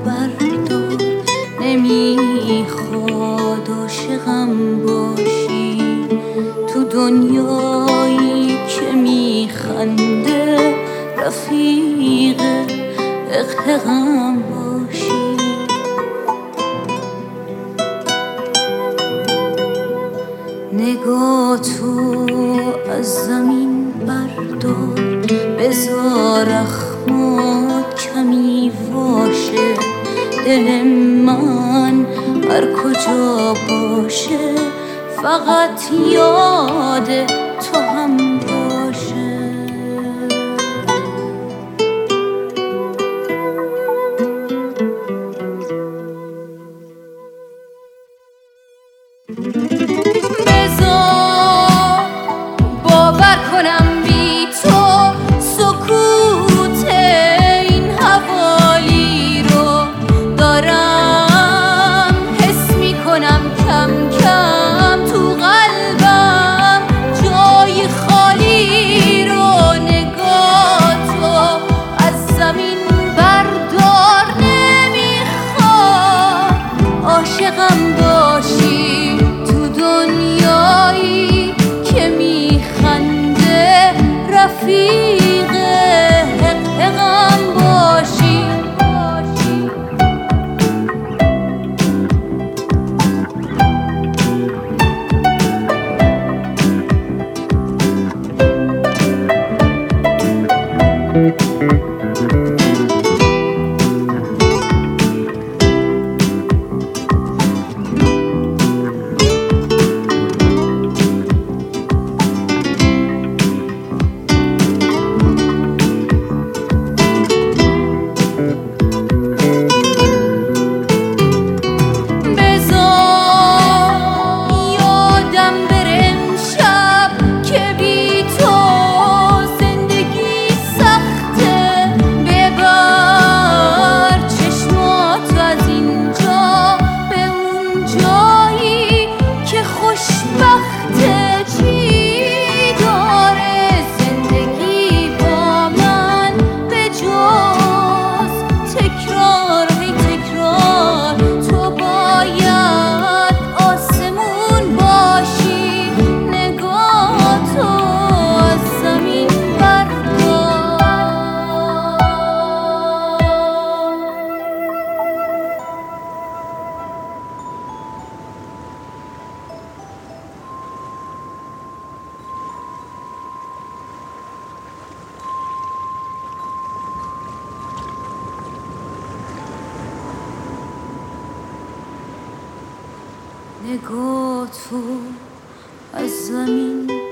بردار، نمیخواد عاشقم باشی. تو دنیایی که میخنده رفیق حقم باشی. نگاه تو از زمین بردار، بذار اخمات کمی واشه. دل من هر کجا باشه فقط یاد تو هم باشه. بذار باور کنم بی تو سکوت این حوالی رو دارم حس میکنم کم کم تو قلبم جای خالی رو. نگاه تو از زمین بردار، نمیخوام عاشقم باشی. تو دنیایی که میخنده رفیق حقم باشی. نگاه تو از زمین